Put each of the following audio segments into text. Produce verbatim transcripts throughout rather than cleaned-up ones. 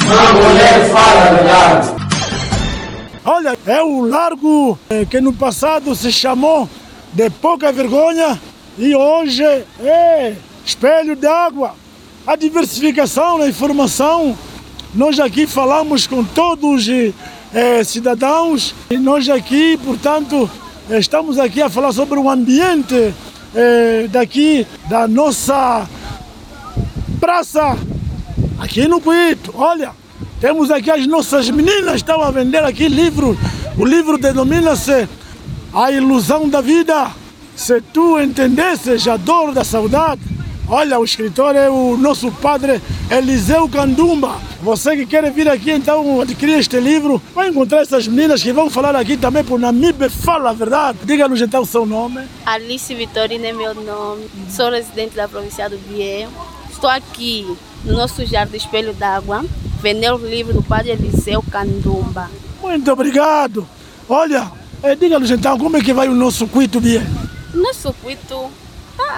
Uma mulher fala a verdade. Olha, é o largo que no passado se chamou de pouca vergonha e hoje é espelho d'água. A diversificação na informação, nós aqui falamos com todos os eh, cidadãos e nós aqui, portanto, estamos aqui a falar sobre o ambiente eh, daqui da nossa praça, aqui no Cuito. Olha, temos aqui as nossas meninas, estão a vender aqui livros. O livro denomina-se A Ilusão da Vida. Se tu entendesses a dor da saudade. Olha, o escritor é o nosso padre Eliseu Candumba. Você que quer vir aqui, então, adquirir este livro, vai encontrar essas meninas que vão falar aqui também por Namibe Fala a Verdade. Diga-nos então o seu nome. Alice Vitorina é meu nome. Sou residente da província do Bié. Estou aqui no nosso Jardim Espelho d'Água, vendendo o livro do padre Eliseu Candumba. Muito obrigado. Olha, eh, diga-nos então como é que vai o nosso Cuito Bié. Nosso Cuito tá,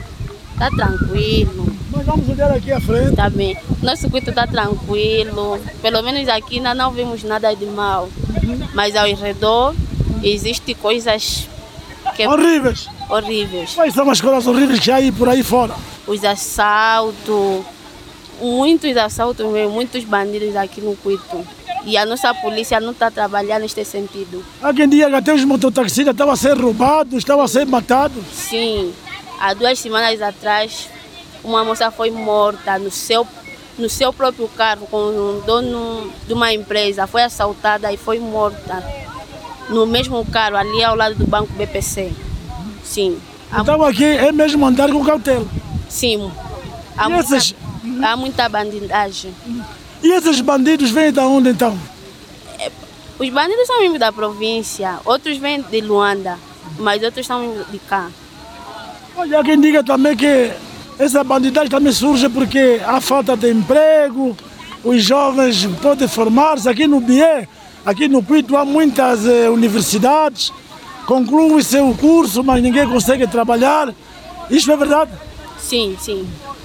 tá tranquilo. Nós vamos olhar aqui à frente. Tá bem. Nosso Cuito tá tranquilo. Pelo menos aqui ainda não vimos nada de mal. Mas ao redor existem coisas que... horríveis. horríveis. Quais são as coisas horríveis que há aí por aí fora? Os assaltos, muitos assaltos, muitos bandidos aqui no Cuito. E a nossa polícia não está trabalhando neste sentido. Há quem diga que até os mototaxistas estavam a ser roubados, estavam a ser matados. Sim, há duas semanas atrás, uma moça foi morta no seu, no seu próprio carro com um dono de uma empresa. Foi assaltada e foi morta no mesmo carro, ali ao lado do Banco B P C. Sim. Então aqui é mesmo andar com cautela. Sim. Há, muita, esses... há muita bandidagem. E esses bandidos vêm de onde então? É, os bandidos são mesmo da província, outros vêm de Luanda, mas outros são de cá. Olha, há quem diga também que essa bandidagem também surge porque há falta de emprego, os jovens podem formar-se. Aqui no Bié, aqui no Cuito há muitas eh, universidades, concluem seu curso, mas ninguém consegue trabalhar. Isso é verdade? Sim, sim.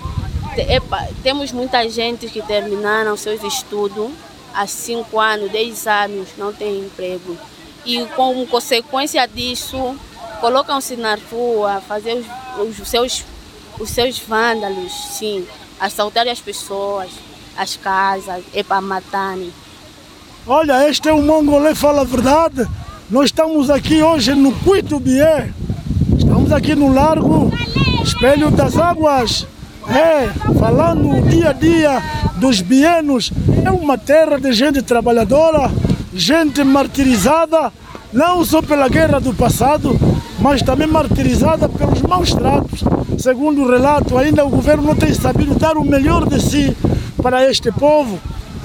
Epa, temos muita gente que terminaram seus estudos há cinco anos, dez anos, não tem emprego. E como consequência disso, colocam-se na rua, fazer os, os, seus, os seus vândalos, sim, assaltar as pessoas, as casas, é para matarem. Olha, este é o Mongolê Fala a Verdade. Nós estamos aqui hoje no Cuito Bié. Estamos aqui no Largo Espelho das Águas. É, falando o dia a dia dos bienos, é uma terra de gente trabalhadora, gente martirizada, não só pela guerra do passado, mas também martirizada pelos maus tratos. Segundo o relato, ainda o governo não tem sabido dar o melhor de si para este povo.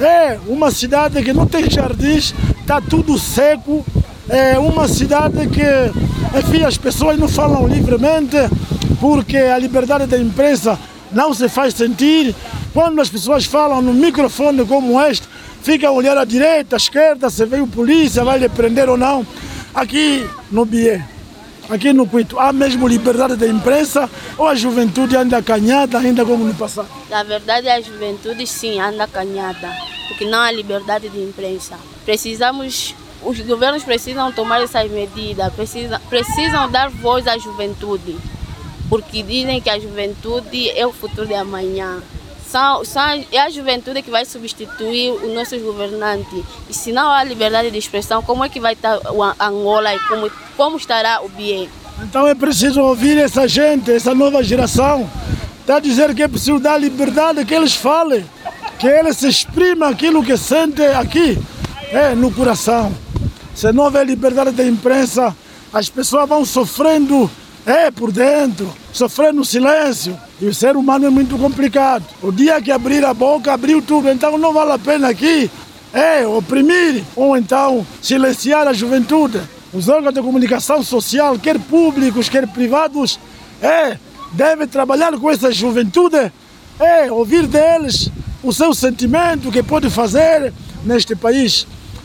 É uma cidade que não tem jardins, está tudo seco, é uma cidade que, enfim, as pessoas não falam livremente, porque a liberdade da imprensa não se faz sentir. Quando as pessoas falam no microfone como este, ficam a olhar à direita, à esquerda, se veio polícia, vai lhe prender ou não. Aqui no Bié, aqui no Cuito, há mesmo liberdade da imprensa ou a juventude anda acanhada ainda como no passado? Na verdade, a juventude sim anda acanhada, porque não há liberdade de imprensa. Precisamos, os governos precisam tomar essas medidas, precisam, precisam dar voz à juventude. Porque dizem que a juventude é o futuro de amanhã. São, são, é a juventude que vai substituir os nossos governantes. E se não há liberdade de expressão, como é que vai estar a Angola e como, como estará o Bié? Então é preciso ouvir essa gente, essa nova geração. Está a dizer que é preciso dar liberdade, que eles falem, que eles exprimam aquilo que sentem aqui, é, no coração. Se não houver liberdade da imprensa, as pessoas vão sofrendo é por dentro, sofrer no silêncio. E o ser humano é muito complicado. O dia que abrir a boca, abriu tudo. Então não vale a pena aqui é oprimir ou então silenciar a juventude. Os órgãos de comunicação social, quer públicos, quer privados, é, devem trabalhar com essa juventude, é, ouvir deles o seu sentimento, o que pode fazer neste país.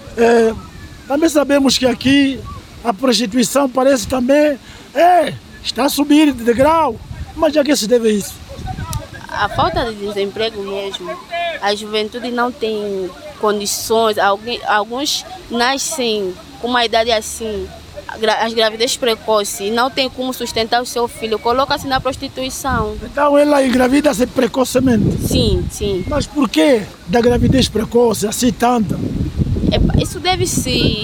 É, também sabemos que aqui a prostituição parece também é, está a subir de degrau. Mas a que se deve isso? a falta de desemprego mesmo. A juventude não tem condições, alguém, alguns nascem com uma idade assim, as gravidez precoce, e não tem como sustentar o seu filho, coloca-se na prostituição. Então ela engravida-se precocemente? Sim, sim. Mas por que da gravidez precoce, assim tanta? É, isso deve-se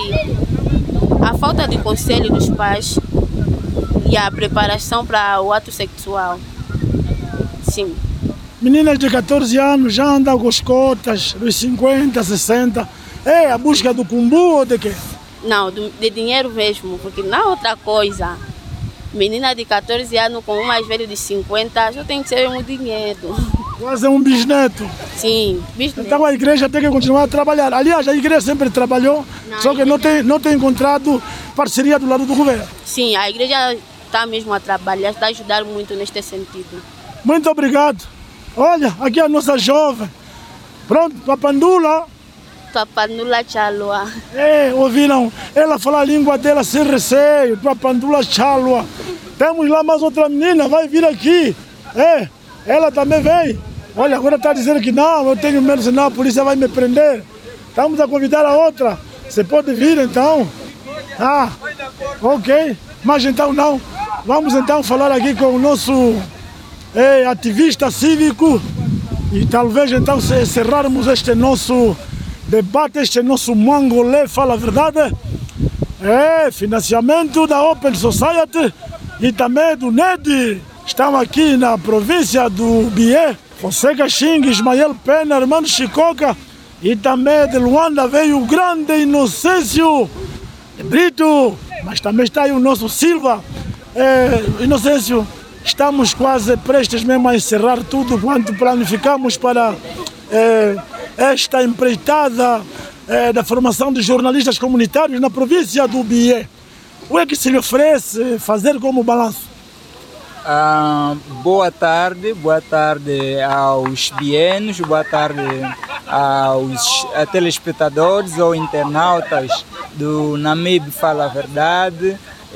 à falta de conselho dos pais e à preparação para o ato sexual. Sim. Meninas de catorze anos já andam com as cotas dos cinquenta, sessenta. É a busca do cumbu ou de quê? Não, de dinheiro mesmo, porque não é outra coisa. Menina de catorze anos com um mais velho de cinquenta, só tem que ser um dinheiro. Quase um bisneto. Sim, bisneto. Então a igreja tem que continuar a trabalhar. Aliás, a igreja sempre trabalhou, não, só que não tem, não tem encontrado parceria do lado do governo. Sim, a igreja está mesmo a trabalhar, está a ajudar muito neste sentido. Muito obrigado. Olha, aqui a nossa jovem. Pronto, Papandula. Papandula Chalua. É, ouviram ela falar a língua dela sem receio. Papandula Chalua. Temos lá mais outra menina, vai vir aqui. É, ela também vem. Olha, agora está dizendo que não, eu tenho medo, senão a polícia vai me prender. Estamos a convidar a outra. Você pode vir então? Ah, ok. Mas então não. Vamos então falar aqui com o nosso é, ativista cívico e talvez então encerrarmos este nosso debate, este nosso Mangolé Fala a Verdade. É, financiamento da Open Society e também do N E D. Estamos aqui na província do Bié. Fonseca Xing, Ismael Pena, Hermano Chicoca e também de Luanda veio o grande Inocêncio Brito, mas também está aí o nosso Silva. É, Inocêncio, estamos quase prestes mesmo a encerrar tudo quanto planificamos para é, esta empreitada é, da formação de jornalistas comunitários na província do Bié. O que é que se lhe oferece fazer como balanço? Ah, boa tarde, boa tarde aos bienos, boa tarde aos telespectadores ou internautas do Namib Fala a Verdade,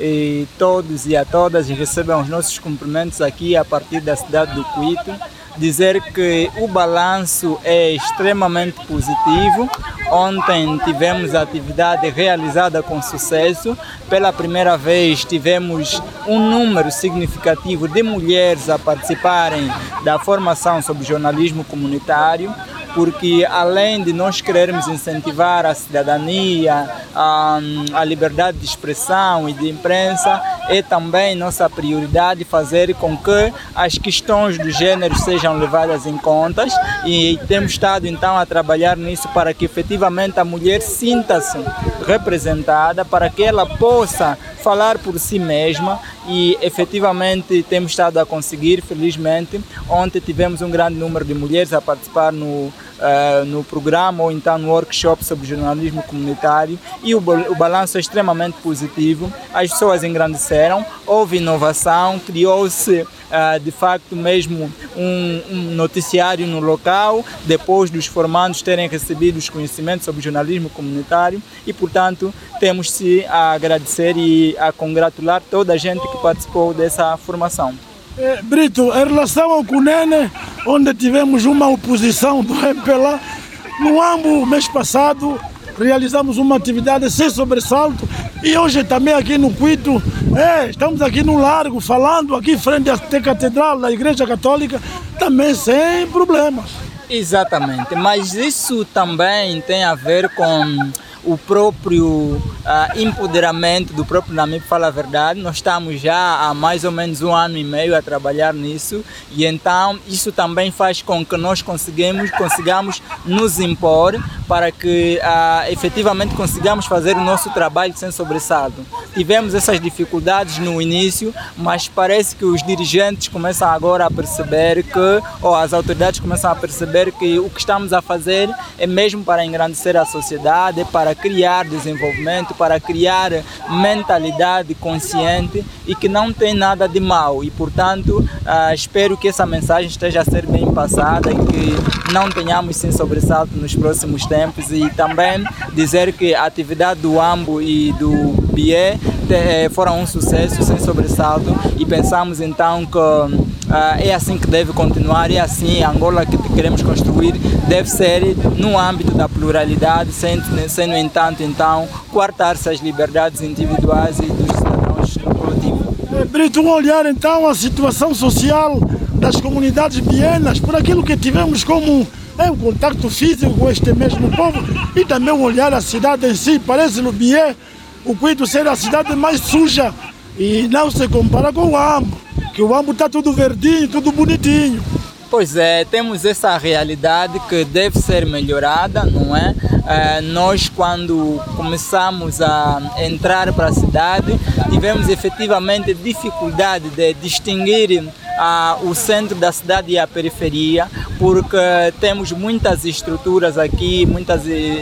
e todos e a todas recebem os nossos cumprimentos aqui a partir da cidade do Cuito. Dizer que o balanço é extremamente positivo. Ontem tivemos a atividade realizada com sucesso. Pela primeira vez tivemos um número significativo de mulheres a participarem da formação sobre jornalismo comunitário, porque além de nós querermos incentivar a cidadania, a, a liberdade de expressão e de imprensa, é também nossa prioridade fazer com que as questões do gênero sejam levadas em conta, e temos estado então a trabalhar nisso para que efetivamente a mulher sinta-se representada, para que ela possa falar por si mesma, e efetivamente temos estado a conseguir, felizmente. Ontem tivemos um grande número de mulheres a participar no Uh, no programa ou então no workshop sobre jornalismo comunitário, e o, o balanço é extremamente positivo. As pessoas engrandeceram, houve inovação, criou-se uh, de facto mesmo um, um noticiário no local, depois dos formandos terem recebido os conhecimentos sobre jornalismo comunitário, e portanto temos-se a agradecer e a congratular toda a gente que participou dessa formação. É, Brito, em relação ao Cunene, onde tivemos uma oposição do M P L A, no Ambo, mês passado, realizamos uma atividade sem sobressalto, e hoje também aqui no Cuito, é, estamos aqui no Largo, falando aqui frente à Catedral da Igreja Católica, também sem problemas. Exatamente, mas isso também tem a ver com o próprio uh, empoderamento do próprio Namib Fala a Verdade. Nós estamos já há mais ou menos um ano e meio a trabalhar nisso, e então isso também faz com que nós consigamos, consigamos nos impor para que uh, efetivamente consigamos fazer o nosso trabalho sem sobressalto. Tivemos essas dificuldades no início, mas parece que os dirigentes começam agora a perceber que, ou as autoridades começam a perceber que o que estamos a fazer é mesmo para engrandecer a sociedade, é para criar desenvolvimento, para criar mentalidade consciente, e que não tem nada de mal. E portanto uh, espero que essa mensagem esteja a ser bem passada e que não tenhamos sem sobressalto nos próximos tempos. E também dizer que a atividade do Ambo e do Bié foram um sucesso sem sobressalto, e pensamos então que uh, é assim que deve continuar, é assim a Angola que queremos construir deve ser no âmbito da pluralidade, sem, sem no entanto, então, coartar-se as liberdades individuais e dos cidadãos coletivos. Brito, um olhar então a situação social das comunidades bienas, por aquilo que tivemos como é, um contato físico com este mesmo povo e também um olhar a cidade em si. Parece no Bié, o Cuito ser a cidade mais suja e não se compara com o Ambo, que o Ambo está tudo verdinho, tudo bonitinho. Pois é, temos essa realidade que deve ser melhorada, não é? É, nós, quando começamos a entrar para a cidade, tivemos efetivamente dificuldade de distinguir ah, o centro da cidade e a periferia, porque temos muitas estruturas aqui, muitas,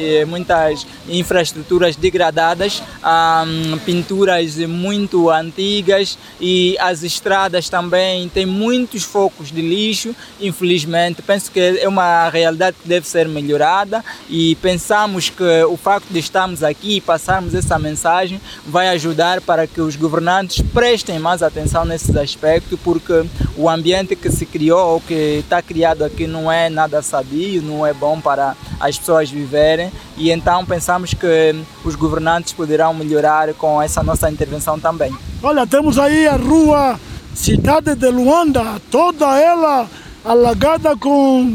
muitas infraestruturas degradadas, ah, pinturas muito antigas e as estradas também têm muitos focos de lixo. Infelizmente, penso que é uma realidade que deve ser melhorada e pensamos que o facto de estarmos aqui e passarmos essa mensagem vai ajudar para que os governantes prestem mais atenção nesses aspectos, porque o ambiente que se criou ou que está criado aqui não é nada sadio, não é bom para as pessoas viverem e então pensamos que os governantes poderão melhorar com essa nossa intervenção também. Olha, temos aí a rua Cidade de Luanda, toda ela alagada com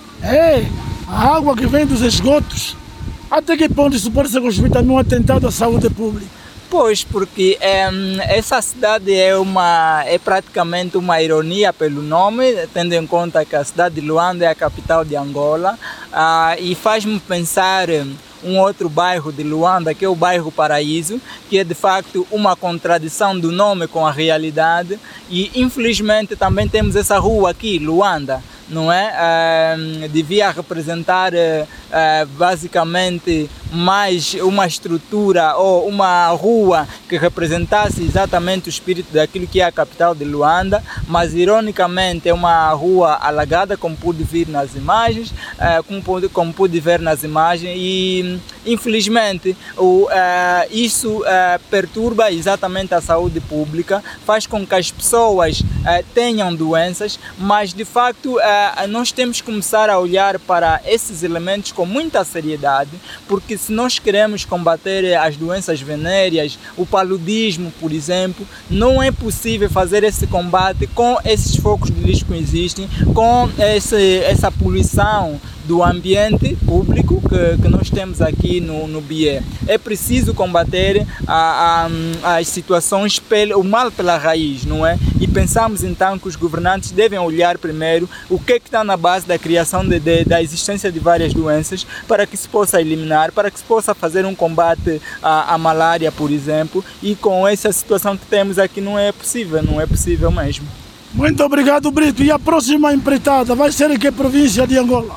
é, a água que vem dos esgotos. Até que ponto isso pode ser construído num atentado à saúde pública? Pois, porque é, essa cidade é, uma, é praticamente uma ironia pelo nome, tendo em conta que a cidade de Luanda é a capital de Angola, ah, e faz-me pensar um outro bairro de Luanda, que é o bairro Paraíso, que é de facto uma contradição do nome com a realidade, e infelizmente também temos essa rua aqui, Luanda, não é? Uh, devia representar uh, uh, basicamente mais uma estrutura ou uma rua que representasse exatamente o espírito daquilo que é a capital de Luanda, mas ironicamente é uma rua alagada, como pude ver nas imagens, uh, como, pude, como pude ver nas imagens, e infelizmente o, uh, isso uh, perturba exatamente a saúde pública, faz com que as pessoas uh, tenham doenças, mas de facto uh, nós temos que começar a olhar para esses elementos com muita seriedade, porque se nós queremos combater as doenças venéreas, o paludismo, por exemplo, não é possível fazer esse combate com esses focos de lixo que existem, com esse, essa poluição do ambiente público que, que nós temos aqui no, no Bié. É preciso combater a, a, as situações, pelo, o mal pela raiz, não é? E pensamos então que os governantes devem olhar primeiro o que, é que está na base da criação de, de, da existência de várias doenças, para que se possa eliminar, para que se possa fazer um combate à, à malária, por exemplo, e com essa situação que temos aqui não é possível, não é possível mesmo. Muito obrigado, Brito. E a próxima empreitada vai ser em que província de Angola?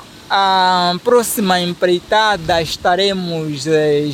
A próxima empreitada estaremos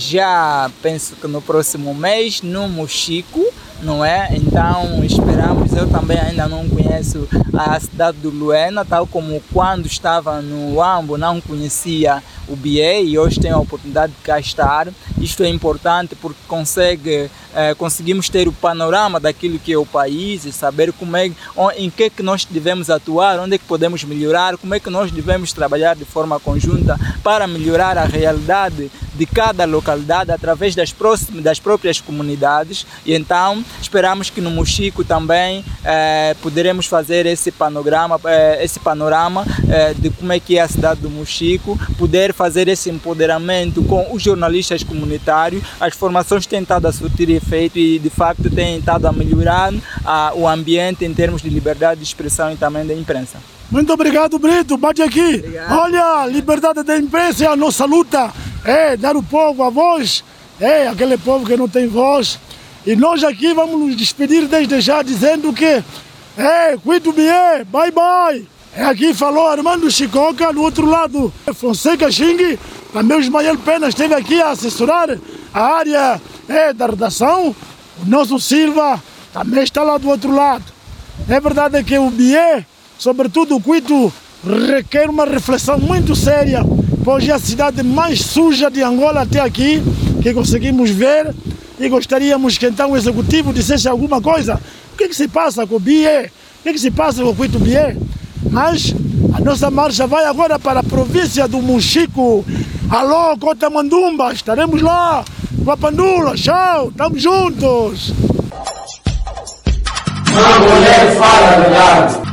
já, penso que no próximo mês, no Mochico, não é? Então esperamos, eu também ainda não conheço a cidade do Luena, tal como quando estava no Ambo não conhecia o Bié e hoje tenho a oportunidade de cá estar. Isto é importante porque consegue, eh, conseguimos ter o panorama daquilo que é o país e saber como é, em que é que nós devemos atuar, onde é que podemos melhorar, como é que nós devemos trabalhar de forma conjunta para melhorar a realidade de cada localidade através das, próximas, das próprias comunidades. E então esperamos que no Mochico também eh, poderemos fazer esse panorama, eh, esse panorama eh, de como é que é a cidade do Mochico, poder fazer esse empoderamento com os jornalistas comunitários. As formações têm estado a surtir efeito e de facto têm estado a melhorar ah, o ambiente em termos de liberdade de expressão e também da imprensa. Muito obrigado, Brito. Bate aqui. Obrigado. Olha, liberdade da imprensa é a nossa luta. É dar ao povo a voz. É aquele povo que não tem voz. E nós aqui vamos nos despedir desde já dizendo que é, Cuito Bié, bye bye. É, aqui falou Armando Chicoca, do outro lado Fonseca Xing, também o Ismael Pena esteve aqui a assessorar a área é, da redação. O nosso Silva também está lá do outro lado. É verdade que o Bié, sobretudo o Cuito, requer uma reflexão muito séria, pois é a cidade mais suja de Angola até aqui, que conseguimos ver, e gostaríamos que então o executivo dissesse alguma coisa. O que, que se passa com o Bié? O que, que se passa com o Cuito-Bié? Mas a nossa marcha vai agora para a província do Mochico. Alô, Cotamandumba, estaremos lá. Guapandula, tchau, estamos juntos. Uma mulher fala a verdade.